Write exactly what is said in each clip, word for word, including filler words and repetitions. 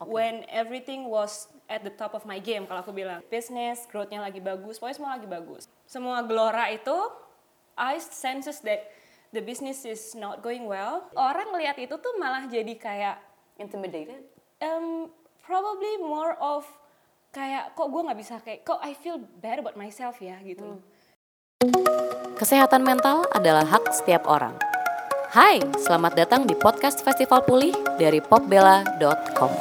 Okay. When everything was at the top of my game, kalau aku bilang. Business, growth-nya lagi bagus, pokoknya semua lagi bagus. Semua gelora itu, I senses that the business is not going well. Orang ngelihat itu tuh malah jadi kayak intimidated? Um, probably more of kayak kok gue nggak bisa kayak kok I feel bad about myself ya gitu. Hmm. Kesehatan mental adalah hak setiap orang. Hai, selamat datang di podcast Festival Pulih dari popbella dot com.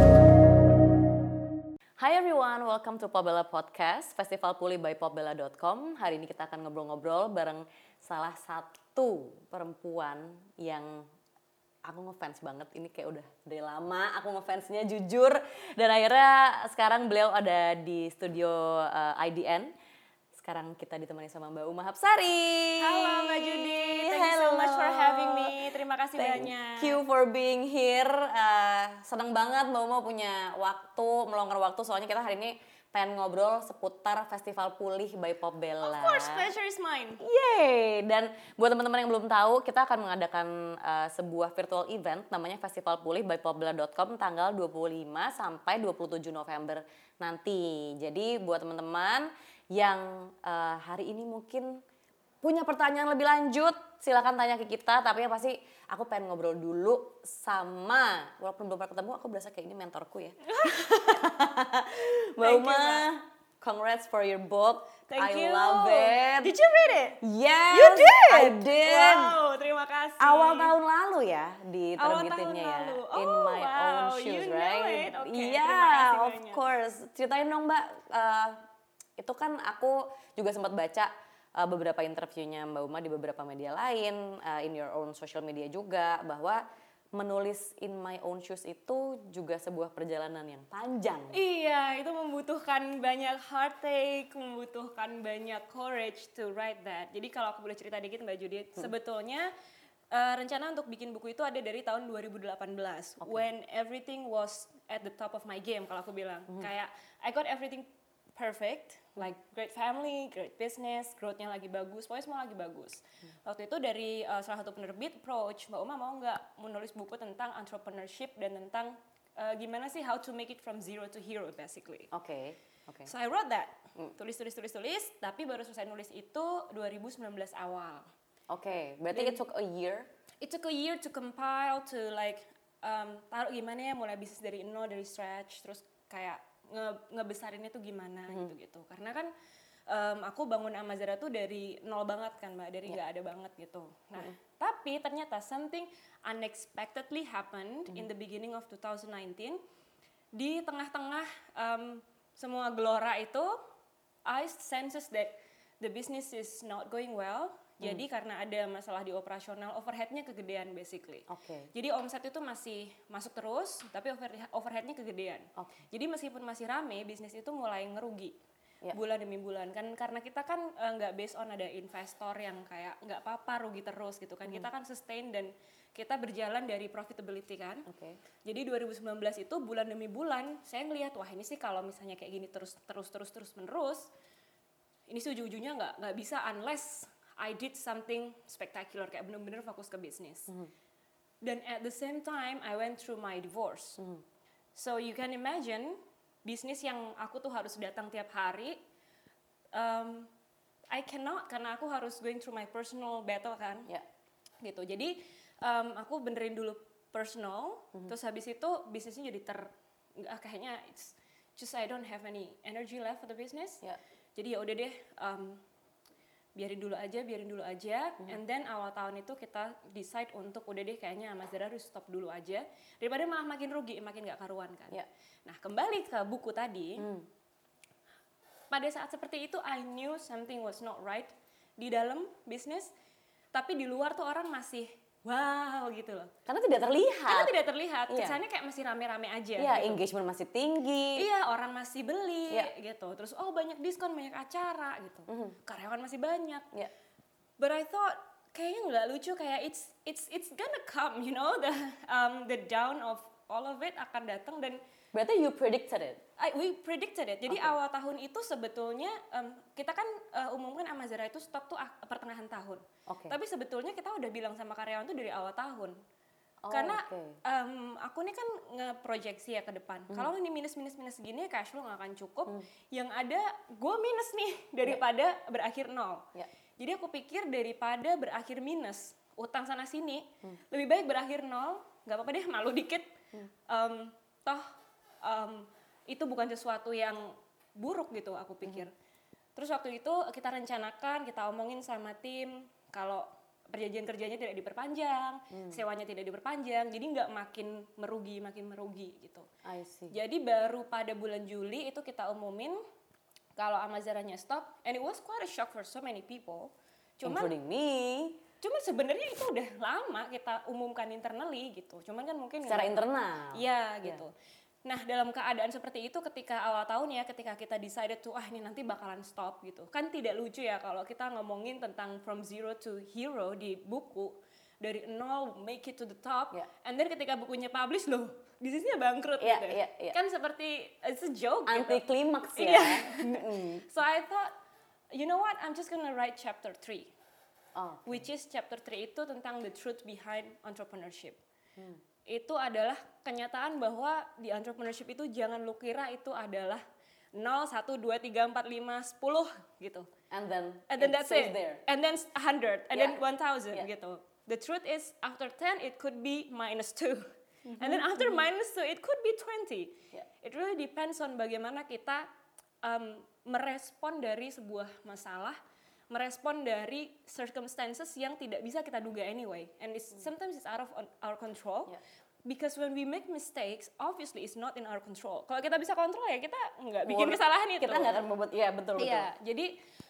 Hi everyone, welcome to Popbella Podcast, Festival Pulih by popbella dot com. Hari ini kita akan ngobrol-ngobrol bareng salah satu perempuan yang aku ngefans banget. Ini kayak udah dari lama aku ngefansnya jujur. Dan akhirnya sekarang beliau ada di studio uh, I D N. Sekarang kita ditemani sama Mbak Uma Hapsari. Halo Mbak Judith, thank you so much for having me. Terima kasih thank banyak. Thank you for being here. Uh, senang banget Mbak Uma punya waktu, meluangkan waktu. Soalnya kita hari ini pengen ngobrol seputar Festival Pulih by Popbella. Of course, pleasure is mine. Yeay! Dan buat teman-teman yang belum tahu, kita akan mengadakan uh, sebuah virtual event namanya Festival Pulih by popbella dot com tanggal dua puluh lima sampai dua puluh tujuh November nanti. Jadi buat teman-teman yang uh, hari ini mungkin punya pertanyaan lebih lanjut, silakan tanya ke kita. Tapi yang pasti aku pengen ngobrol dulu sama, walaupun belum pernah ketemu, aku berasa kayak ini mentorku ya. Mbak Uma, congrats for your book. Thank I you. love it. Did you read it? Yes, you did. I did. Wow, terima kasih. Awal tahun lalu ya diterbitinnya ya. Lalu. Oh, In my wow. own shoes, you right? Know it. Okay, yeah, of banyak. course. Ceritain dong Mbak. Uh, itu kan aku juga sempat baca uh, beberapa interviewnya Mbak Uma di beberapa media lain, uh, in your own social media juga, bahwa menulis in my own shoes itu juga sebuah perjalanan yang panjang. Iya, itu membutuhkan banyak heartache, membutuhkan banyak courage to write that. Jadi kalau aku boleh cerita dikit Mbak Judith, hmm. sebetulnya uh, rencana untuk bikin buku itu ada dari tahun dua ribu delapan belas. Okay. When everything was at the top of my game, kalau aku bilang. Hmm. Kayak I got everything perfect, like great family, great business, growth-nya lagi bagus, pokoknya semua lagi bagus. Hmm. Waktu itu dari uh, salah satu penerbit approach, Mbak Uma mau nggak menulis buku tentang entrepreneurship dan tentang uh, gimana sih how to make it from zero to hero basically. Oke, okay. Oke. Okay. So I wrote that, hmm. tulis, tulis, tulis, tulis, tapi baru selesai nulis itu dua ribu sembilan belas awal. Oke, okay. Berarti dan it took a year? It took a year to compile, to like um, taruh gimana ya, mulai bisnis dari nol, dari scratch, terus kayak nge ngebesarinnya tuh gimana hmm. gitu-gitu. Karena kan um, aku bangun Amazara tuh dari nol banget kan Mbak, dari nggak yeah. ada banget gitu. Nah, hmm. tapi ternyata something unexpectedly happened hmm. in the beginning of twenty nineteen. Di tengah-tengah um, semua gelora itu, I senses that the business is not going well. Hmm. Jadi karena ada masalah di operasional, overhead-nya kegedean basically. Okay. Jadi omset itu masih masuk terus, tapi overhead-nya kegedean. Okay. Jadi meskipun masih rame, bisnis itu mulai ngerugi yeah. bulan demi bulan. Kan karena kita kan nggak uh, based on ada investor yang kayak nggak apa-apa rugi terus gitu kan. Hmm. Kita kan sustain dan kita berjalan dari profitability kan. Okay. Jadi dua ribu sembilan belas itu bulan demi bulan saya ngelihat wah ini sih kalau misalnya kayak gini terus terus terus terus menerus, ini sih ujung-ujungnya nggak nggak bisa unless I did something spectacular, kayak bener-bener fokus ke bisnis. Mm-hmm. Dan at the same time, I went through my divorce. Mm-hmm. So you can imagine, bisnis yang aku tuh harus datang tiap hari, um, I cannot, karena aku harus going through my personal battle kan. Yeah. Gitu, jadi um, aku benerin dulu personal, mm-hmm. terus habis itu bisnisnya jadi ter, uh, kayaknya it's just I don't have any energy left for the business. Yeah. Jadi ya udah deh, um, biarin dulu aja, biarin dulu aja, hmm. and then awal tahun itu kita decide untuk udah deh kayaknya Amazara harus stop dulu aja, daripada malah makin rugi, makin gak karuan kan. Yeah. Nah kembali ke buku tadi, hmm. pada saat seperti itu I knew something was not right di dalam bisnis, tapi di luar tuh orang masih wow gitu loh. Karena tidak terlihat. Karena tidak terlihat, yeah. kesannya kayak masih rame-rame aja. Iya, yeah, gitu. Engagement masih tinggi. Iya, orang masih beli yeah. gitu. Terus oh banyak diskon, banyak acara gitu. Mm-hmm. Karyawan masih banyak. Yeah. But I thought kayaknya nggak lucu, kayak it's it's it's gonna come, you know, the um, the down of all of it akan datang. Dan berarti you predicted it? I, we predicted it. Jadi okay. awal tahun itu sebetulnya um, kita kan uh, umumkan Amazara itu stop tuh pertengahan tahun. Okay. Tapi sebetulnya kita udah bilang sama karyawan tuh dari awal tahun. Oh, Karena okay. um, aku nih kan ngeproyeksi ya ke depan. Hmm. Kalau ini minus minus minus gini cash flow nggak akan cukup. Hmm. Yang ada gue minus nih daripada yeah. berakhir nol. Yeah. Jadi aku pikir daripada berakhir minus utang sana sini, hmm. lebih baik berakhir nol. Nggak apa-apa deh, malu dikit. Hmm. Um, toh um, itu bukan sesuatu yang buruk gitu aku pikir. Hmm. Terus waktu itu kita rencanakan, kita omongin sama tim kalau perjanjian kerjanya tidak diperpanjang, hmm. sewanya tidak diperpanjang, jadi nggak makin merugi, makin merugi gitu. I see. Jadi baru pada bulan Juli itu kita umumin kalau Amazaranya stop, and it was quite a shock for so many people. Cuman, including me. Cuman sebenarnya itu udah lama kita umumkan internally gitu. Cuman kan mungkin secara internal. Iya gitu. Yeah. Nah dalam keadaan seperti itu ketika awal tahun ya, ketika kita decided to ah ini nanti bakalan stop gitu. Kan tidak lucu ya kalau kita ngomongin tentang from zero to hero di buku. Dari nol make it to the top. Yeah. And then ketika bukunya publish loh, bisnisnya bangkrut yeah, gitu. Yeah, yeah. Kan seperti it's a joke anti gitu. Klimaks ya. So I thought, you know what, I'm just gonna write chapter three. Oh, okay. Which is chapter three itu tentang the truth behind entrepreneurship. Hmm. Itu adalah kenyataan bahwa di entrepreneurship itu jangan lu kira itu adalah nol, satu, dua, tiga, empat, lima, sepuluh gitu. And then, and then that's it. There. And then one hundred, and yeah. then one thousand yeah. gitu. The truth is after ten it could be minus two. Mm-hmm. And then after mm-hmm. minus two it could be twenty. Yeah. It really depends on bagaimana kita um, merespon dari sebuah masalah, merespon dari circumstances yang tidak bisa kita duga anyway, and it's, mm. sometimes it's out of our control. Yeah. Because when we make mistakes, obviously it's not in our control. Kalau kita bisa kontrol ya kita nggak bikin kesalahan itu. Kita nggak akan membuat, ya betul betul. Iya, jadi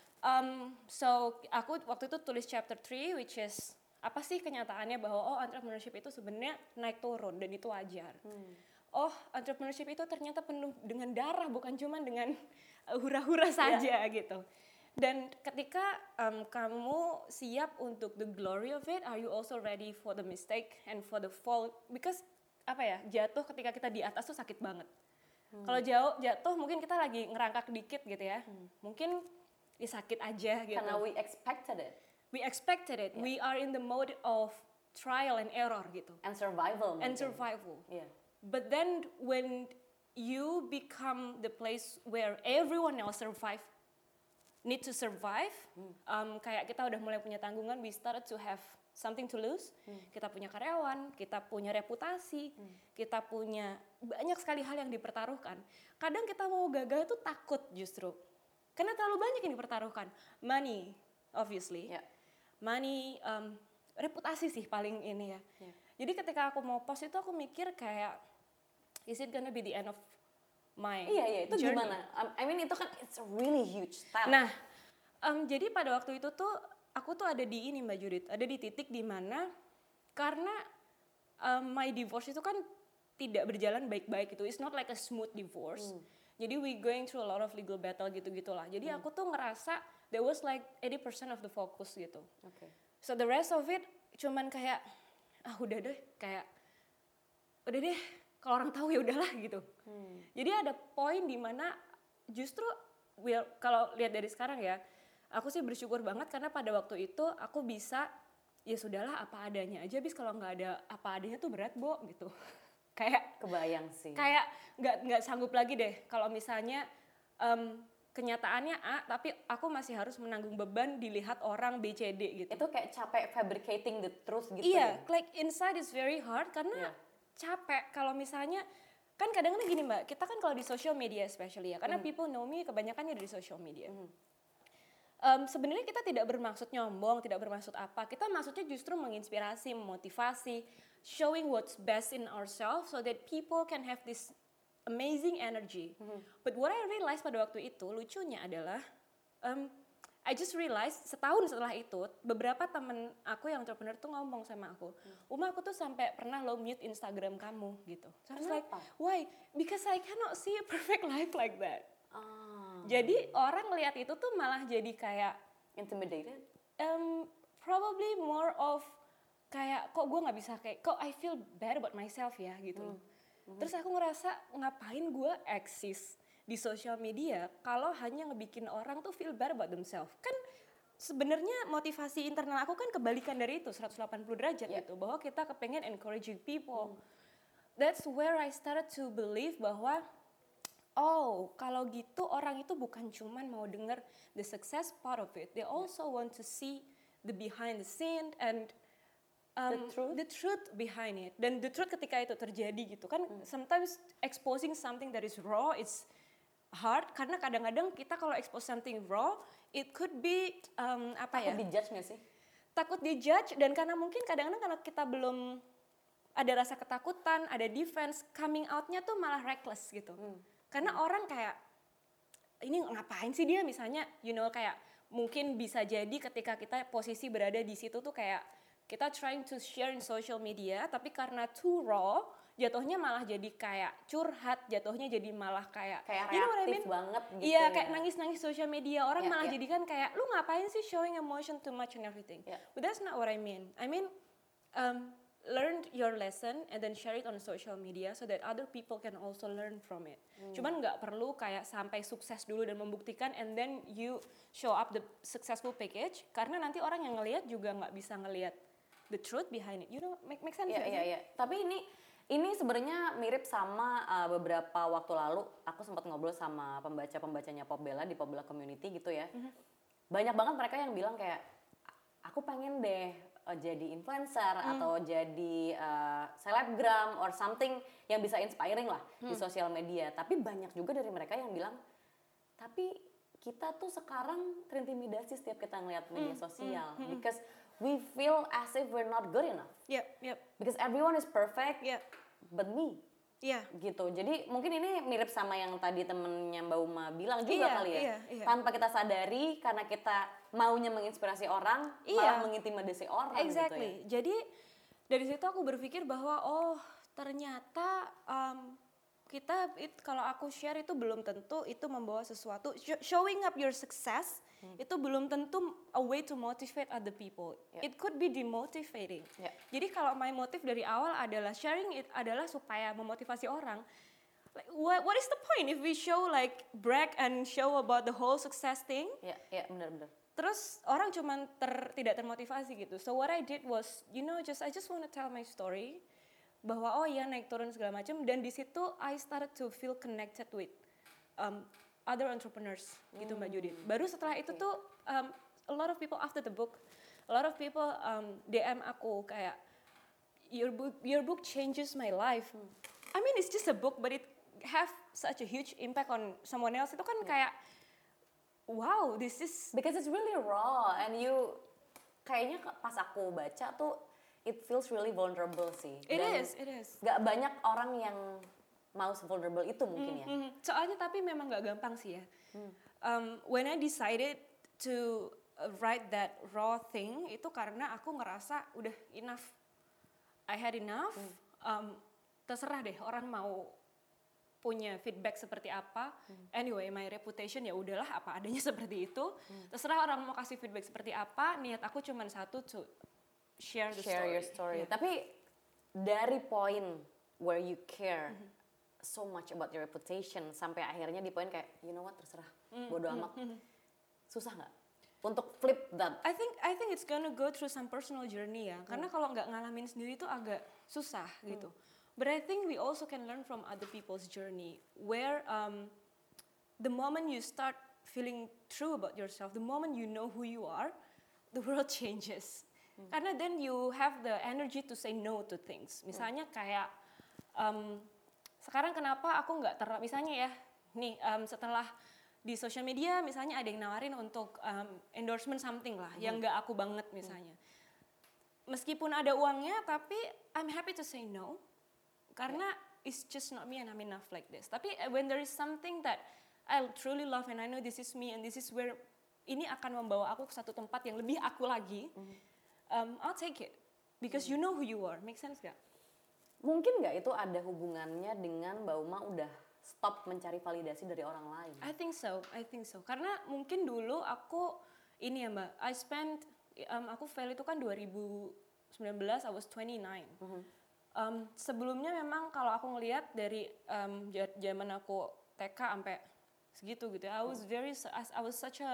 um, so aku waktu itu tulis chapter three, which is apa sih kenyataannya bahwa oh entrepreneurship itu sebenarnya naik turun dan itu wajar. Hmm. Oh entrepreneurship itu ternyata penuh dengan darah, bukan cuma dengan hura-hura saja yeah. gitu. Dan ketika um, kamu siap untuk the glory of it, are you also ready for the mistake and for the fall? Because apa ya, jatuh ketika kita di atas tuh sakit banget. Hmm. Kalau jauh jatuh mungkin kita lagi ngerangkak dikit gitu ya, hmm. mungkin ya sakit aja gitu. Karena we expected it. We expected it. Yeah. We are in the mode of trial and error gitu. And survival. And mungkin. survival. Yeah. But then when you become the place where everyone else survive, need to survive, hmm. um, kayak kita udah mulai punya tanggungan, we started to have something to lose. Hmm. Kita punya karyawan, kita punya reputasi, hmm. kita punya banyak sekali hal yang dipertaruhkan. Kadang kita mau gagal itu takut justru, karena terlalu banyak yang dipertaruhkan. Money, obviously, yeah. money, um, reputasi sih paling ini ya. Yeah. Jadi ketika aku mau post itu aku mikir kayak, is it gonna be the end of my iya iya itu journey. Gimana? I mean itu kan it's a really huge step. Nah, um, jadi pada waktu itu tuh aku tuh ada di ini Mbak Judith, ada di titik di mana karena um, my divorce itu kan tidak berjalan baik-baik itu, it's not like a smooth divorce. Hmm. Jadi we going through a lot of legal battle gitu-gitulah. Jadi hmm. aku tuh ngerasa there was like eighty percent of the focus gitu. Okay. So the rest of it cuman kayak ah udah deh, kayak udah deh. Kalau orang tahu ya udahlah gitu. Hmm. Jadi ada poin di mana justru will, kalau lihat dari sekarang ya, aku sih bersyukur banget karena pada waktu itu aku bisa ya sudahlah apa adanya aja. Bis kalau nggak ada apa adanya tuh berat Bo gitu. Kayak kebayang sih. Kayak nggak nggak sanggup lagi deh kalau misalnya um, kenyataannya A tapi aku masih harus menanggung beban dilihat orang B C D gitu. Itu kayak capek fabricating the truth gitu. Iya, ya? like inside is very hard karena yeah. capek kalau misalnya kan kadang-kadang gini Mbak, kita kan kalau di social media especially ya, karena mm. people know me kebanyakannya dari social media. Mm. Um, sebenarnya kita tidak bermaksud nyombong, tidak bermaksud apa, kita maksudnya justru menginspirasi, memotivasi, showing what's best in ourselves so that people can have this amazing energy. Mm. But what I realized pada waktu itu lucunya adalah um, I just realized setahun setelah itu beberapa temen aku yang entrepreneur tuh ngomong sama aku, hmm. Uma aku tuh sampai pernah lo mute Instagram kamu gitu. So I was like, why? Because I cannot see a perfect life like that. Ah. Jadi orang ngelihat itu tuh malah jadi kayak intimidated. Um, probably more of kayak kok gue nggak bisa kayak kok I feel bad about myself ya gitu. Hmm. Hmm. Terus aku ngerasa ngapain gue eksis di social media kalau hanya ngebikin orang tuh feel bad about themselves. Kan sebenarnya motivasi internal aku kan kebalikan dari itu seratus delapan puluh derajat yeah. gitu, bahwa kita kepengen encouraging people. Hmm. That's where I started to believe bahwa oh, kalau gitu orang itu bukan cuman mau dengar the success part of it, they also yeah. want to see the behind the scene and um, the truth, the truth behind it. Dan the truth ketika itu terjadi gitu kan, hmm. sometimes exposing something that is raw it's hard, karena kadang-kadang kita kalau expose something raw, it could be um, apa takut ya? Takut dijudge nggak sih? Takut dijudge, dan karena mungkin kadang-kadang karena kita belum ada rasa ketakutan, ada defense, coming out-nya tuh malah reckless gitu. Hmm. Karena hmm. orang kayak, ini ngapain sih dia misalnya, you know, kayak mungkin bisa jadi ketika kita posisi berada di situ tuh kayak kita trying to share in social media, tapi karena too raw, jatuhnya malah jadi kayak curhat, jatuhnya jadi malah kayak kayak reaktif you know I mean? banget gitu. Iya, ya. Kayak nangis-nangis social media, orang yeah, malah yeah. jadikan kayak lu ngapain sih showing emotion too much and everything. Yeah. But that's not what I mean. I mean um, learn your lesson and then share it on social media so that other people can also learn from it. Hmm. Cuman nggak perlu kayak sampai sukses dulu dan membuktikan and then you show up the successful package, karena nanti orang yang ngelihat juga nggak bisa ngelihat the truth behind it. You know, make make sense? Iya iya iya. Tapi ini ini sebenarnya mirip sama uh, beberapa waktu lalu aku sempat ngobrol sama pembaca-pembacanya Popbella di Popbella Community gitu ya. Mm-hmm. Banyak banget mereka yang bilang kayak aku pengen deh uh, jadi influencer mm. atau jadi uh, selebgram or something yang bisa inspiring lah mm. di sosial media. Tapi banyak juga dari mereka yang bilang tapi kita tuh sekarang terintimidasi setiap kita ngeliat media mm. sosial mm. because we feel as if we're not good enough. Yep, yep. Because everyone is perfect, yep. but me. Iya. Yeah. Gitu. Jadi mungkin ini mirip sama yang tadi temennya Mbak Uma bilang juga yeah, kali ya. Yeah, yeah. Tanpa kita sadari, karena kita maunya menginspirasi orang, yeah. malah mengintimidasi orang. Exactly. Gitu ya. Jadi dari situ aku berpikir bahwa oh ternyata um, kita it, kalau aku share itu belum tentu itu membawa sesuatu. Showing up your success hmm. itu belum tentu a way to motivate other people. Yeah. It could be demotivating. Yeah. Jadi kalau my motive dari awal adalah sharing it adalah supaya memotivasi orang. Like, what, what is the point if we show like brag and show about the whole success thing? Ya, yeah, ya yeah, benar-benar. Terus orang cuman ter, tidak termotivasi gitu. So what I did was, you know, just I just want to tell my story. Bahwa oh ya naik turun segala macam, dan di situ I started to feel connected with um, other entrepreneurs hmm. gitu Mbak Judith. Baru setelah okay. itu tuh um, a lot of people after the book, a lot of people um, D M aku kayak your book your book changes my life. Hmm. I mean it's just a book but it have such a huge impact on someone else. Itu kan yeah. kayak wow, this is because it's really raw and you kayaknya pas aku baca tuh it feels really vulnerable sih. It Dan is, it is. Gak banyak orang yang mau se-vulnerable itu mungkin mm-hmm. ya. Soalnya tapi memang gak gampang sih ya. Hmm. Um, when I decided to write that raw thing, itu karena aku ngerasa udah enough. I had enough. Hmm. Um, terserah deh orang mau punya feedback seperti apa. Hmm. Anyway, my reputation ya udahlah apa adanya seperti itu. Hmm. Terserah orang mau kasih feedback seperti apa. Niat aku cuma satu tuh share the share story. your story. Yeah. Tapi dari poin where you care mm-hmm. so much about your reputation sampai akhirnya di poin kayak you know what terserah mm-hmm. bodo amat. Mm-hmm. Susah nggak untuk flip that? I think I think it's gonna go through some personal journey ya. Mm. Karena kalau nggak ngalamin sendiri itu agak susah mm. gitu. But I think we also can learn from other people's journey where um, the moment you start feeling true about yourself, the moment you know who you are, the world changes. Hmm. Karena then you have the energy to say no to things. Misalnya kayak um, sekarang kenapa aku nggak ter, misalnya ya, nih um, setelah di social media misalnya ada yang nawarin untuk um, endorsement something lah, hmm. yang nggak aku banget misalnya. Hmm. Meskipun ada uangnya, tapi I'm happy to say no, karena yeah. it's just not me and I'm enough like this. Tapi when there is something that I truly love and I know this is me and this is where ini akan membawa aku ke satu tempat yang lebih aku lagi. Hmm. Um, I'll take it because you know who you are. Make sense gak? Mungkin gak itu ada hubungannya dengan Mbak Uma udah stop mencari validasi dari orang lain? I think so, I think so. Karena mungkin dulu aku ini ya Mbak, I spent um, aku fail itu kan dua ribu sembilan belas, I was twenty-nine. Mm-hmm. Um, sebelumnya memang kalau aku ngelihat dari um, zaman aku T K sampai segitu gitu, I was very, I was such a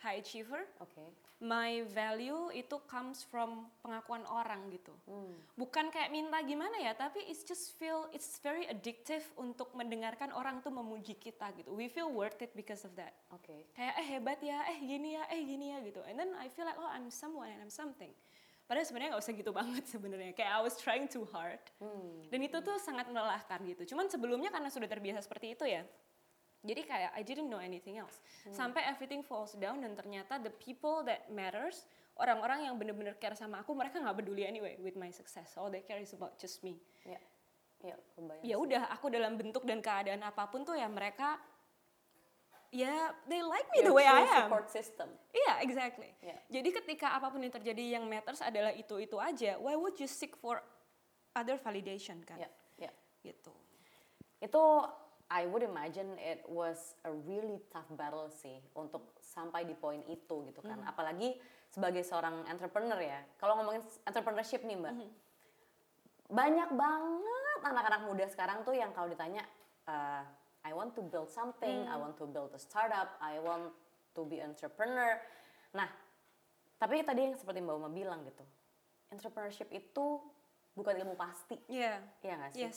high achiever. Okay. My value itu comes from pengakuan orang gitu. Hmm. Bukan kayak minta gimana ya, tapi it's just feel it's very addictive untuk mendengarkan orang tuh memuji kita gitu. We feel worth it because of that. Okay. Kayak eh hebat ya, eh gini ya, eh gini ya gitu. And then I feel like oh I'm someone and I'm something. Padahal sebenarnya nggak usah gitu banget sebenarnya. Kayak I was trying too hard. Hmm. Dan itu tuh sangat melelahkan gitu. Cuman sebelumnya karena sudah terbiasa seperti itu ya. Jadi kayak I didn't know anything else. Hmm. Sampai everything falls down dan ternyata the people that matters, orang-orang yang benar-benar care sama aku, mereka nggak peduli anyway with my success. All they care is about just me. Ya, ya, ya udah aku dalam bentuk dan keadaan apapun tuh ya mereka, ya yeah, they like me Your the way I am. Support system. Iya, yeah, exactly. Yeah. Jadi ketika apapun yang terjadi yang matters adalah itu-itu aja, why would you seek for other validation kan? Iya, yeah, yeah. Gitu. Itu I would imagine it was a really tough battle sih untuk sampai di poin itu gitu kan. Mm. Apalagi sebagai seorang entrepreneur ya. Kalau ngomongin entrepreneurship nih Mbak, mm-hmm. banyak banget anak-anak muda sekarang tuh yang kalau ditanya, uh, I want to build something, mm. I want to build a startup, I want to be entrepreneur. Nah, tapi tadi yang seperti Mbak Uma bilang gitu, entrepreneurship itu bukan ilmu pasti. Iya. Yeah. Iya nggak sih? Yes.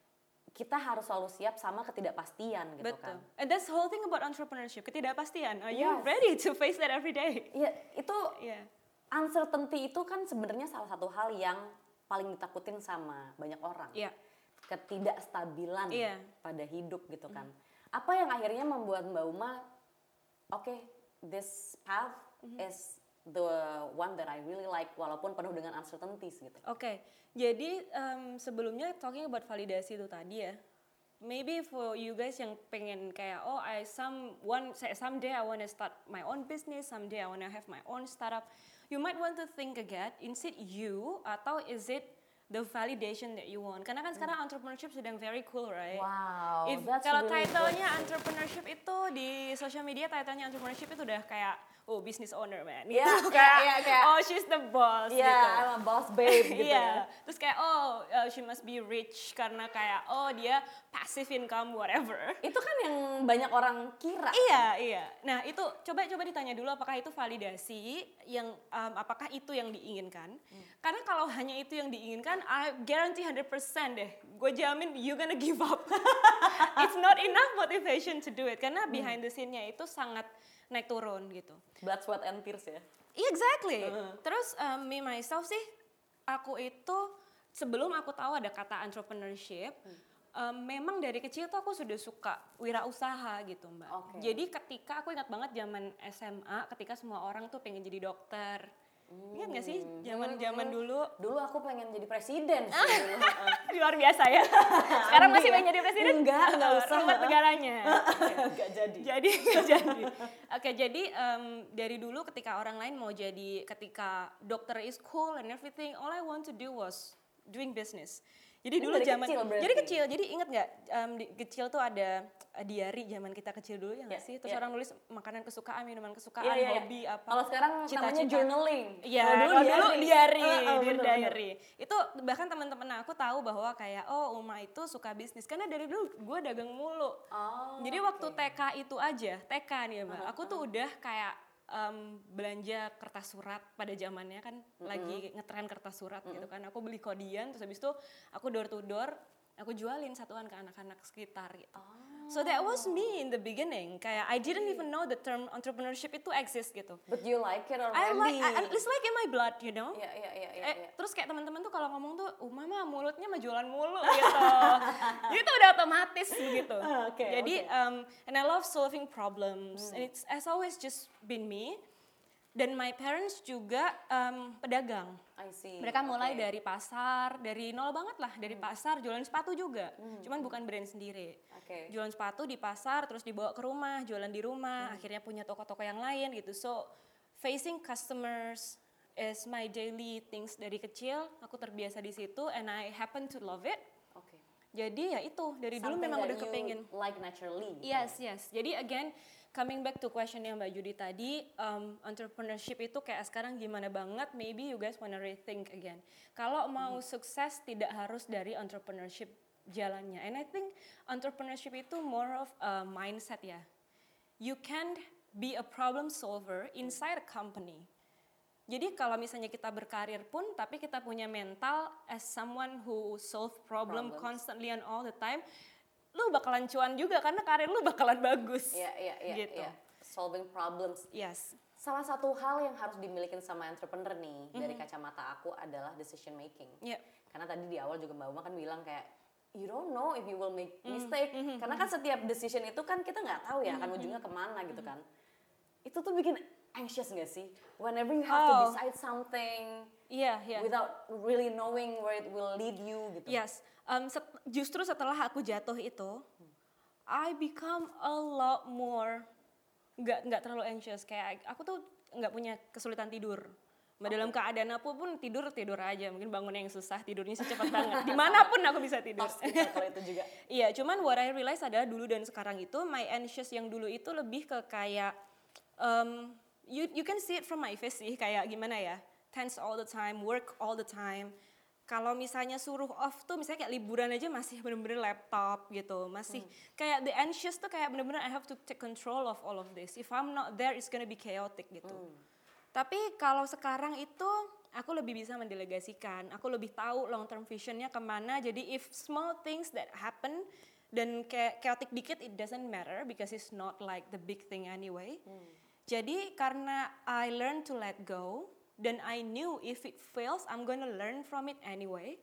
Kita harus selalu siap sama ketidakpastian gitu. Betul. Kan. And that's the whole thing about entrepreneurship, ketidakpastian. Are yes. you ready to face that every day? Iya, itu yeah. uncertainty itu kan sebenarnya salah satu hal yang paling ditakutin sama banyak orang. Yeah. Ketidakstabilan yeah. pada hidup gitu kan. Mm. Apa yang akhirnya membuat Mbak Uma, oke, okay, this path mm-hmm. is the one that I really like walaupun penuh dengan uncertainties gitu. Oke, okay. Jadi um, sebelumnya talking about validasi itu tadi ya, maybe for you guys yang pengen kayak oh I some one someday I want to start my own business, someday I want to have my own startup, you might want to think again, is it you atau is it the validation that you want? Karena kan sekarang mm. entrepreneurship sedang very cool, right? Wow. If kalau really title-nya entrepreneurship itu di social media title-nya entrepreneurship itu udah kayak oh business owner man, yeah, gitu. kayak, yeah, kayak oh she's the boss, yeah, gitu. I'm a boss babe, gitu. yeah. Terus kayak oh uh, she must be rich karena kayak oh dia passive income whatever. Itu kan yang banyak orang kira. Iya iya. Nah itu coba coba ditanya dulu apakah itu validasi yang um, apakah itu yang diinginkan? Hmm. Karena kalau hanya itu yang diinginkan, I guarantee one hundred percent deh, gue jamin you gonna give up. It's not enough motivation to do it karena behind the scene-nya itu sangat naik turun gitu. Blood, sweat, and tears ya? Exactly. Uh-huh. Terus um, me myself sih, aku itu sebelum aku tahu ada kata entrepreneurship, hmm. um, memang dari kecil tuh aku sudah suka wirausaha gitu Mbak. Okay. Jadi ketika aku ingat banget zaman S M A, ketika semua orang tuh pengen jadi dokter. Hmm. Ingat gak sih zaman-zaman dulu? Dulu aku pengen jadi presiden sih. Luar biasa ya. Sekarang masih pengen jadi presiden? Enggak, enggak usah. Rumah negaranya. Enggak jadi. Jadi enggak jadi. Oke, jadi um, dari dulu ketika orang lain mau jadi, ketika dokter is cool and everything, all I want to do was doing business. Jadi dulu zaman, jadi kecil, jadi inget nggak um, di, kecil tuh ada uh, diary zaman kita kecil dulu ya nggak yeah, sih? Terus yeah. orang nulis makanan kesukaan, minuman kesukaan, yeah, yeah, hobi yeah. apa? Kalau sekarang namanya journaling. Iya, kalau dulu diary, oh, oh, dear diary. Itu bahkan teman-teman aku tahu bahwa kayak oh Uma itu suka bisnis karena dari dulu gue dagang mulu. Oh, jadi waktu okay. T K itu aja, T K nih Mbak, uh-huh. aku tuh udah kayak Um, belanja kertas surat pada zamannya kan mm-hmm. lagi ngetren kertas surat mm-hmm. gitu kan. Aku beli kodian terus habis itu aku door to door, aku jualin satuan ke anak-anak sekitar gitu. Oh. So that was me in the beginning. Kayak I didn't even know the term entrepreneurship itu exist gitu. But you like it already. I like, I, it's like in my blood, you know. Iya iya iya. Eh, terus kayak teman-teman tuh kalau ngomong tuh, uh mama mulutnya mah jualan mulu gitu. Jadi itu udah otomatis gitu. Uh, okay, Jadi okay. Um, and I love solving problems. Hmm. And it's has always just been me. Dan my parents juga um, pedagang. I see. Mereka mulai okay. dari pasar, dari nol banget lah, dari hmm. pasar, jualan sepatu juga. Hmm. Cuman bukan brand sendiri. Okay. Jualan sepatu di pasar, terus dibawa ke rumah, jualan di rumah, hmm. akhirnya punya toko-toko yang lain gitu. So, facing customers is my daily things dari kecil. Aku terbiasa di situ and I happen to love it. Okay. Jadi ya itu, dari Something dulu memang udah kepengen. Like naturally. Yes, yes. Jadi again, coming back to question yang Mbak Judy tadi, um, entrepreneurship itu kayak sekarang gimana banget, maybe you guys wanna rethink again. Kalau mau hmm. sukses tidak harus dari entrepreneurship jalannya. And I think entrepreneurship itu more of a mindset ya. You can be a problem solver inside a company. Jadi kalau misalnya kita berkarir pun, tapi kita punya mental as someone who solve problem Problems. constantly and all the time, lu bakalan cuan juga karena karir lu bakalan bagus. Iya, iya, iya. Gitu. Yeah. Solving problems. Yes. Salah satu hal yang harus dimiliki sama entrepreneur nih, mm-hmm. dari kacamata aku adalah decision making. Yeah. Karena tadi di awal juga Mbak Uma kan bilang kayak, you don't know if you will make mistake. Mm-hmm. Karena kan setiap decision itu kan kita nggak tahu ya, mm-hmm. akan ujungnya kemana gitu kan. Itu tuh bikin anxious gak sih? Whenever you have oh. to decide something yeah, yeah. without really knowing where it will lead you gitu. Yes, um, set, justru setelah aku jatuh itu, hmm. I become a lot more nggak nggak terlalu anxious. Kayak aku tuh nggak punya kesulitan tidur. Okay. Dalam keadaan apapun tidur tidur aja. Mungkin bangun yang susah tidurnya secepat banget. Dimanapun aku bisa tidur. Kalau itu juga. Iya, cuman what I realize adalah dulu dan sekarang itu my anxious yang dulu itu lebih ke kayak um, You you can see it from my face sih, kayak gimana ya, tense all the time, work all the time. Kalau misalnya suruh off tuh, misalnya kayak liburan aja masih bener-bener laptop gitu, masih hmm. kayak the anxious tuh kayak bener-bener I have to take control of all of this. If I'm not there, it's gonna be chaotic gitu. Hmm. Tapi kalau sekarang itu aku lebih bisa mendelegasikan, aku lebih tahu long term visionnya kemana. Jadi if small things that happen dan kayak chaotic dikit, it doesn't matter because it's not like the big thing anyway. Hmm. Jadi karena I learn to let go dan I knew if it fails I'm gonna learn from it anyway,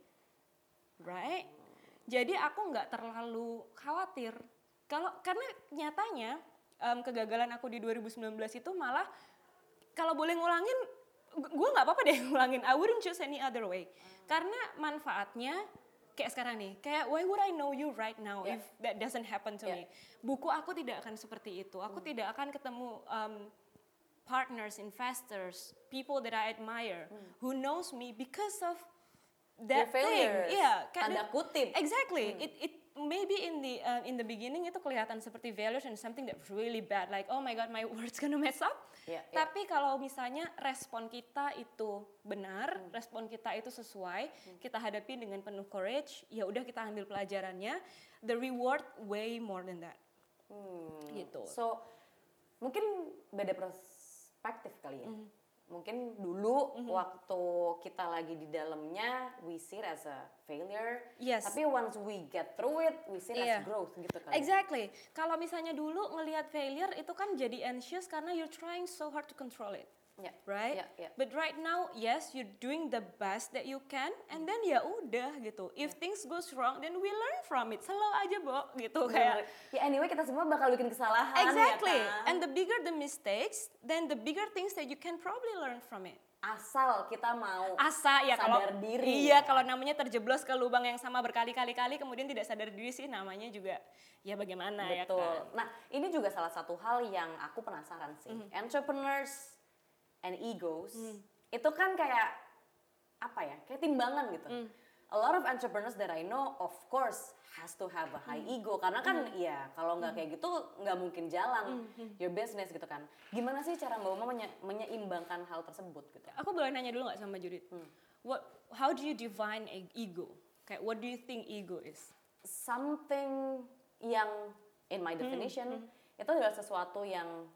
right? Jadi aku nggak terlalu khawatir. Kalau karena nyatanya um, kegagalan aku di dua ribu sembilan belas itu malah kalau boleh ngulangin, gue nggak apa-apa deh ngulangin. I wouldn't choose any other way. Karena manfaatnya kayak sekarang nih, kayak why would I know you right now yeah. if that doesn't happen to yeah. me? Buku aku tidak akan seperti itu. Aku hmm. tidak akan ketemu um, partners, investors, people that I admire, hmm. who knows me because of that thing. Yeah, tanda kutip. Exactly. Hmm. It it maybe in the uh, in the beginning itu kelihatan seperti failures and something that really bad, like oh my god my words gonna mess up. Yeah, yeah. Tapi kalau misalnya respon kita itu benar, hmm. respon kita itu sesuai, hmm. kita hadapi dengan penuh courage, ya udah kita ambil pelajarannya, the reward way more than that. Hmm. Gitu. So mungkin beda perspektif kali ya. Hmm. Mungkin dulu mm-hmm. waktu kita lagi di dalamnya we see it as a failure. Yes. Tapi once we get through it, we see it yeah. as growth gitu kan. Exactly. Kalau misalnya dulu ngelihat failure itu kan jadi anxious karena you're trying so hard to control it. Yeah. Right? Yeah, yeah. But right now, yes, you're doing the best that you can, and then ya udah gitu. If yeah. things goes wrong, then we learn from it. Slow aja, Bo, gitu. Kayak ya anyway kita semua bakal bikin kesalahan. Exactly. Ya kan? And the bigger the mistakes, then the bigger things that you can probably learn from it. Asal kita mau Asa, ya, sadar kalau, diri. Iya, ya. Kalau namanya terjeblos ke lubang yang sama berkali-kali-kali, kemudian tidak sadar diri sih, namanya juga ya bagaimana. Betul. Ya kan? Nah, ini juga salah satu hal yang aku penasaran sih. Mm-hmm. Entrepreneurs and egos, mm. itu kan kayak apa ya, kayak timbangan gitu. Mm. A lot of entrepreneurs that I know, of course, has to have a high mm. ego. Karena kan mm. ya kalau nggak mm. kayak gitu nggak mungkin jalan mm. your business gitu kan. Gimana sih cara Mbak Uma menye- menyeimbangkan hal tersebut gitu? Aku boleh nanya dulu nggak sama Judith? Mm. What, how do you define ego? Kayak what do you think ego is? Something yang in my definition mm. Mm. itu adalah sesuatu yang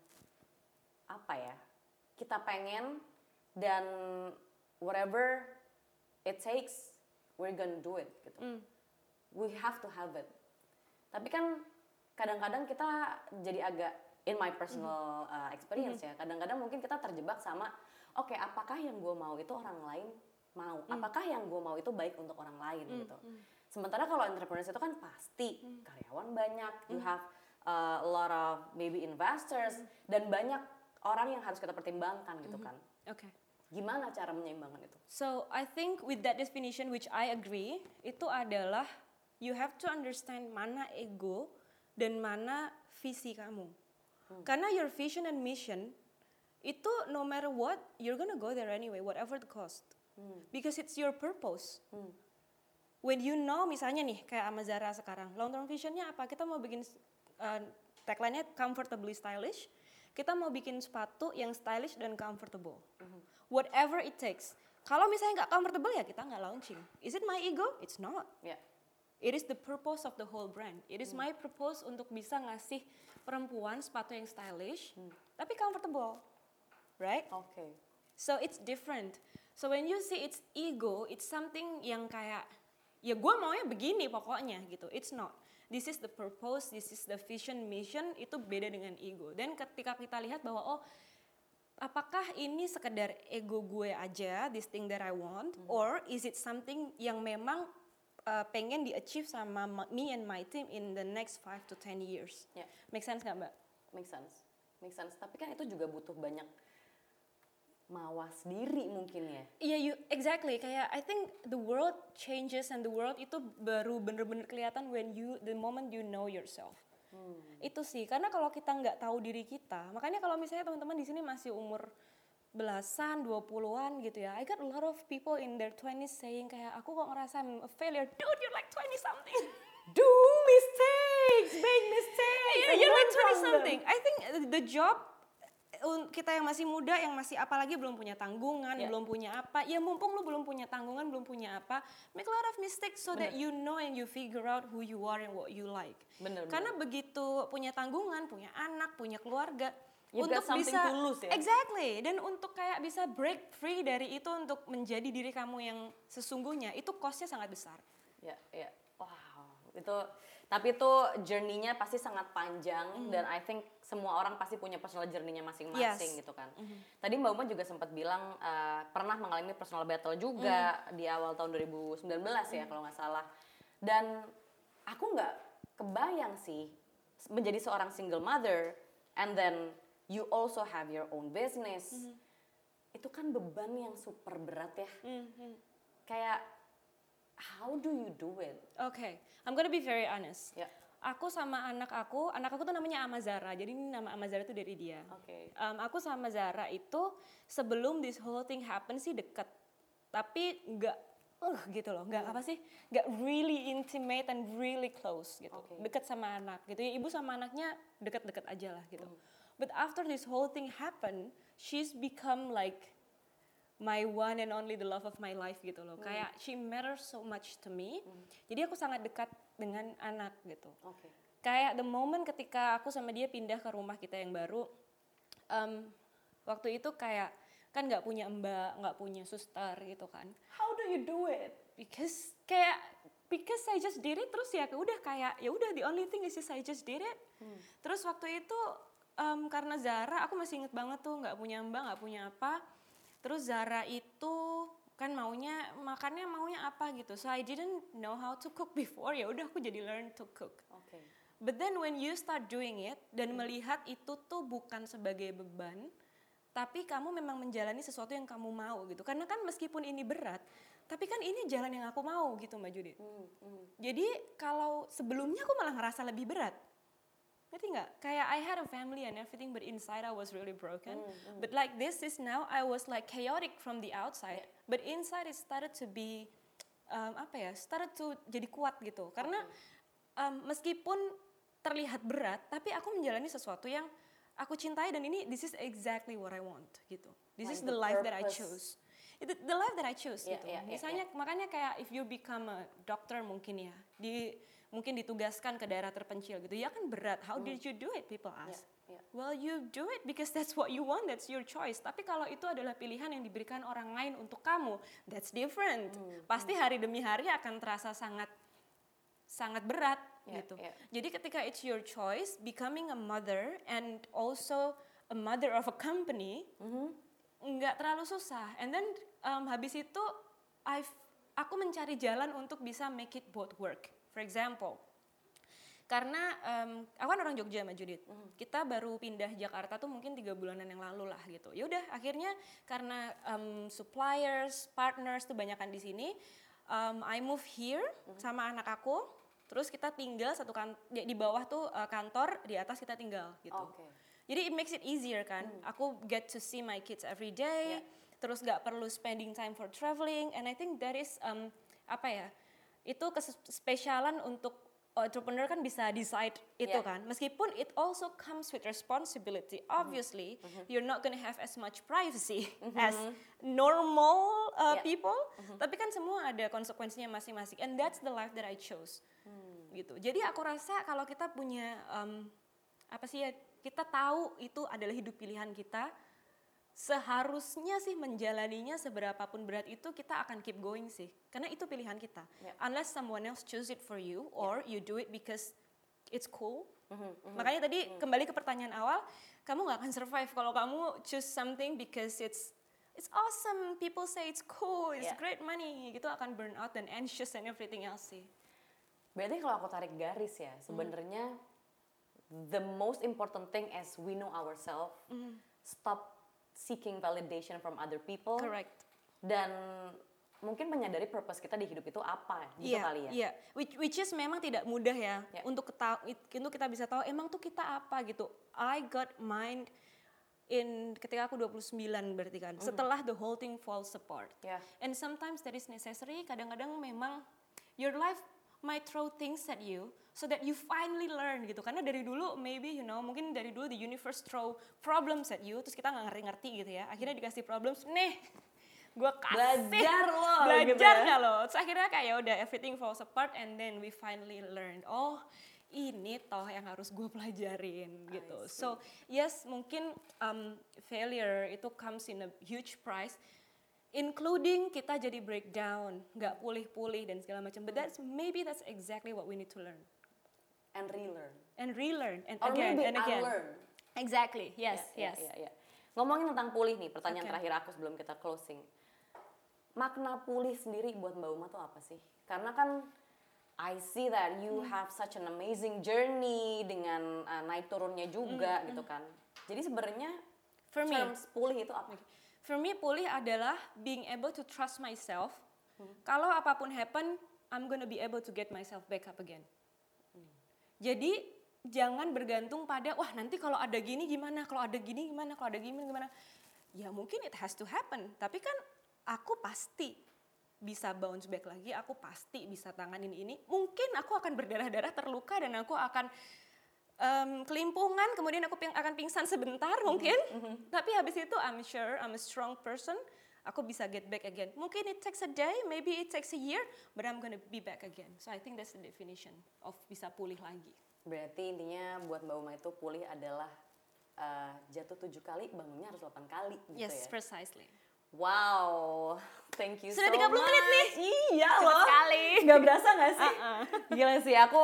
apa ya? Kita pengen dan whatever it takes, we're gonna do it gitu. Mm. We have to have it. Tapi kan kadang-kadang kita jadi agak, in my personal uh, experience mm-hmm. ya, kadang-kadang mungkin kita terjebak sama, oke okay, apakah yang gue mau itu orang lain mau? Mm. Apakah yang gue mau itu baik untuk orang lain mm. gitu. Mm. Sementara kalau entrepreneurs itu kan pasti mm. karyawan banyak, mm. you have uh, a lot of maybe investors mm. dan banyak orang yang harus kita pertimbangkan gitu kan. Oke. Okay. Gimana cara menyeimbangkan itu? So I think with that definition which I agree, itu adalah you have to understand mana ego dan mana visi kamu. Hmm. Karena your vision and mission itu no matter what you're gonna go there anyway, whatever the cost. Hmm. Because it's your purpose. Hmm. When you know misalnya nih kayak sama Zara sekarang, long term visionnya apa? Kita mau bikin uh, tagline-nya comfortably stylish. Kita mau bikin sepatu yang stylish dan comfortable. Mm-hmm. Whatever it takes. Kalau misalnya nggak comfortable ya kita nggak launching. Is it my ego? It's not. Yeah. It is the purpose of the whole brand. It is hmm. my purpose untuk bisa ngasih perempuan sepatu yang stylish, hmm. tapi comfortable, right? Okay. So it's different. So when you see it's ego, it's something yang kayak, ya gue maunya begini pokoknya gitu. It's not. This is the purpose, this is the vision, mission, itu beda dengan ego. Dan ketika kita lihat bahwa oh, apakah ini sekedar ego gue aja, this thing that I want, hmm. or is it something yang memang Uh, pengen di-achieve sama me and my team in the next five to ten years. Yeah. Make sense gak Mbak? Make sense. Make sense. Tapi kan itu juga butuh banyak mawas diri mungkin ya. Iya, yeah, you exactly. Kayak I think the world changes and the world itu baru bener-bener kelihatan when you the moment you know yourself. Hmm. Itu sih. Karena kalau kita nggak tahu diri kita, makanya kalau misalnya teman-teman di sini masih umur belasan, dua puluhan gitu ya. I got a lot of people in their twenties saying kayak aku kok ngerasa I'm a failure. Dude, you're like twenty something. Do mistakes, make mistakes. Yeah, you're like twenty something. I think the job kita yang masih muda, yang masih apalagi belum punya tanggungan, yeah. belum punya apa. Ya mumpung lu belum punya tanggungan, belum punya apa. Make a lot of mistakes so Bener. That you know and you figure out who you are and what you like. Bener, Karena bener. begitu punya tanggungan, punya anak, punya keluarga. You untuk bisa tulus, ya? Exactly, dan untuk kayak bisa break free dari itu untuk menjadi diri kamu yang sesungguhnya, itu cost-nya sangat besar. Ya, ya, wow, itu tapi itu journey-nya pasti sangat panjang mm-hmm. dan I think semua orang pasti punya personal journey-nya masing-masing yes. gitu kan. Mm-hmm. Tadi Mbak Uma juga sempat bilang uh, pernah mengalami personal battle juga mm-hmm. di awal tahun dua ribu sembilan belas ya mm-hmm. kalau nggak salah. Dan aku nggak kebayang sih menjadi seorang single mother and then you also have your own business. Mm-hmm. Itu kan beban yang super berat ya. Mm-hmm. Kayak, how do you do it? Okay, I'm gonna be very honest. Yeah. Aku sama anak aku, anak aku tuh namanya Amazara. Jadi ini nama Amazara tuh dari dia. Okay. Um, aku sama Zara itu sebelum this whole thing happen sih deket. Tapi nggak, uh gitu loh. Nggak mm. apa sih? Nggak really intimate and really close gitu. Okay. Deket sama anak gitu. Ya, ibu sama anaknya deket-deket aja lah gitu. Mm. But after this whole thing happened, she's become like my one and only the love of my life gitu loh. Mm. Kayak she matters so much to me. Mm. Jadi aku sangat dekat dengan anak gitu. Okay. Kayak the moment ketika aku sama dia pindah ke rumah kita yang baru, um, waktu itu kayak kan nggak punya mbak, nggak punya suster gitu kan. How do you do it? Because kayak because I just did it, terus ya udah kayak ya udah the only thing is just I just did it. Mm. Terus waktu itu Um, karena Zara, aku masih inget banget tuh nggak punya mbak, nggak punya apa. Terus Zara itu kan maunya makannya maunya apa gitu. So I didn't know how to cook before. Ya udah aku jadi learn to cook. Okay. But then when you start doing it dan hmm. melihat itu tuh bukan sebagai beban, tapi kamu memang menjalani sesuatu yang kamu mau gitu. Karena kan meskipun ini berat, tapi kan ini jalan yang aku mau gitu Mbak Judit. Hmm. Hmm. Jadi kalau sebelumnya aku malah ngerasa lebih berat. Ngerti nggak? Kayak I had a family and everything, but inside I was really broken. Mm, mm. But like this is now, I was like chaotic from the outside, yeah. but inside it started to be, um, apa ya, started to jadi kuat gitu. Karena okay. um, meskipun terlihat berat, tapi aku menjalani sesuatu yang aku cintai dan ini, this is exactly what I want gitu. This like is the, the life that I chose. Itu the life that I chose yeah, gitu. Yeah, yeah, Misalnya, yeah. makanya kayak if you become a doctor mungkin ya, di mungkin ditugaskan ke daerah terpencil gitu, ya kan berat. How mm. did you do it? People ask. Yeah, yeah. Well, you do it because that's what you want, that's your choice. Tapi kalau itu adalah pilihan yang diberikan orang lain untuk kamu, that's different. Mm. Pasti hari demi hari akan terasa sangat sangat berat yeah, gitu. Yeah. Jadi ketika it's your choice, becoming a mother and also a mother of a company, mm-hmm. nggak terlalu susah. And then um, habis itu, I've, aku mencari jalan untuk bisa make it both work. For example, karena um, aku kan orang Jogja sama Judit, mm. kita baru pindah Jakarta tuh mungkin tiga bulanan yang lalu lah gitu. Ya udah akhirnya karena um, suppliers, partners tuh banyakan di sini, um, I move here mm. sama anak aku, terus kita tinggal satu kan di bawah tuh uh, kantor, di atas kita tinggal gitu. Okay. Jadi it makes it easier kan. Mm. Aku get to see my kids every day, yeah. terus gak perlu spending time for traveling, and I think that is um, apa ya? Itu kespesialan untuk entrepreneur kan bisa decide itu yeah. kan. Meskipun it also comes with responsibility. Obviously, mm-hmm. you're not gonna have as much privacy mm-hmm. as normal uh, yeah. people, mm-hmm. tapi kan semua ada konsekuensinya masing-masing. And that's the life that I chose. Hmm. Gitu. Jadi aku rasa kalau kita punya um, apa sih ya, kita tahu itu adalah hidup pilihan kita, seharusnya sih menjalaninya seberapapun berat itu kita akan keep going sih, karena itu pilihan kita. Yeah. Unless someone else choose it for you, or yeah. you do it because it's cool. Mm-hmm, mm-hmm. Makanya tadi mm-hmm. kembali ke pertanyaan awal, kamu nggak akan survive kalau kamu choose something because it's it's awesome, people say it's cool, it's yeah. great money, gitu akan burn out dan anxious and everything else sih. Berarti kalau aku tarik garis ya, sebenarnya mm. the most important thing is we know ourselves, mm. stop seeking validation from other people. Correct. Dan mungkin menyadari purpose kita di hidup itu apa, gitu yeah, kali ya. Iya, yeah. which, which is memang tidak mudah ya, yeah. untuk ketahui, untuk kita bisa tahu emang tuh kita apa gitu. I got mine in ketika aku dua puluh sembilan berarti kan, mm-hmm. setelah the whole thing falls apart. Yeah. And sometimes that is necessary, kadang-kadang memang your life might throw things at you so that you finally learn gitu. Karena dari dulu maybe you know, mungkin dari dulu the universe throw problems at you, terus kita nggak ngerti-ngerti gitu ya. Akhirnya dikasih problems, nih gue kasih belajar lo, belajar gitu ya. nggak lo? Terus akhirnya kayak udah everything falls apart and then we finally learn. Oh ini toh yang harus gue pelajarin gitu. So yes mungkin um, failure itu comes in a huge price. Including kita jadi breakdown, nggak pulih-pulih dan segala macam. But that's maybe that's exactly what we need to learn. And relearn. And relearn and Or again maybe and again. Unlearn. Exactly. Yes. Yeah, yes. Yeah, yeah, yeah. Ngomongin tentang pulih nih, pertanyaan okay. terakhir aku sebelum kita closing. Makna pulih sendiri buat Mbak Uma tuh apa sih? Karena kan I see that you hmm. have such an amazing journey dengan uh, naik turunnya juga hmm. gitu kan. Jadi sebenarnya terms pulih itu apa? Okay. For me, pulih adalah being able to trust myself. Hmm. Kalau apapun happen, I'm gonna be able to get myself back up again. Hmm. Jadi jangan bergantung pada, wah nanti kalau ada gini gimana, kalau ada gini gimana, kalau ada gini gimana. Ya mungkin it has to happen, tapi kan aku pasti bisa bounce back lagi, aku pasti bisa tanganin ini. Mungkin aku akan berdarah-darah, terluka, dan aku akan Um, kelimpungan, kemudian aku ping, akan pingsan sebentar mungkin, mm-hmm. tapi habis itu I'm sure I'm a strong person, aku bisa get back again. Mungkin it takes a day, maybe it takes a year, but I'm gonna be back again. So I think that's the definition of bisa pulih lagi. Berarti intinya buat Mbak Uma itu pulih adalah uh, jatuh tujuh kali, bangunnya harus delapan kali gitu yes, ya? Yes, precisely. Wow, thank you Sudah so much. Sudah tiga puluh menit nih. Iya loh. Cepet sekali. Gak berasa gak sih? Uh-uh. Gila sih, aku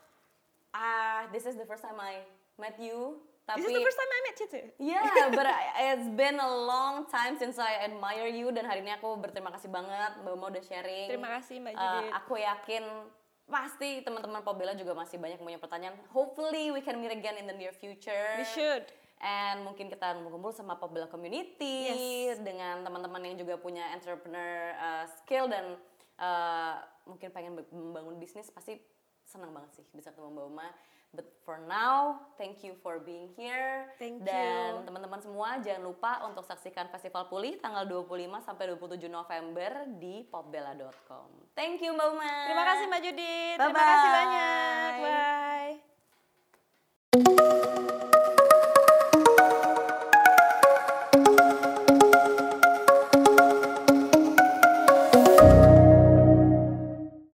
Ah, uh, this is the first time I met you. Tapi, this is the first time I met you too. Yeah, but it's been a long time since I admire you, dan hari ini aku berterima kasih banget Mbak Uma udah sharing. Terima kasih Mbak Judit. Uh, aku yakin pasti teman-teman Pobela juga masih banyak punya pertanyaan. Hopefully we can meet again in the near future. We should. And mungkin kita ngumpul sama Pobela community yes. dengan teman-teman yang juga punya entrepreneur uh, skill dan uh, mungkin pengen membangun bisnis, pasti senang banget sih bisa ketemu Mbak Uma. But for now, thank you for being here. Thank Dan you. Dan teman-teman semua jangan lupa untuk saksikan Festival Pulih tanggal dua puluh lima sampai dua puluh tujuh November di popbella dot com. Thank you Mbak Uma. Terima kasih Mbak Judit. Bye-bye. Terima kasih banyak.